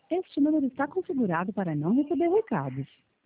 Este número está configurado para não receber recados.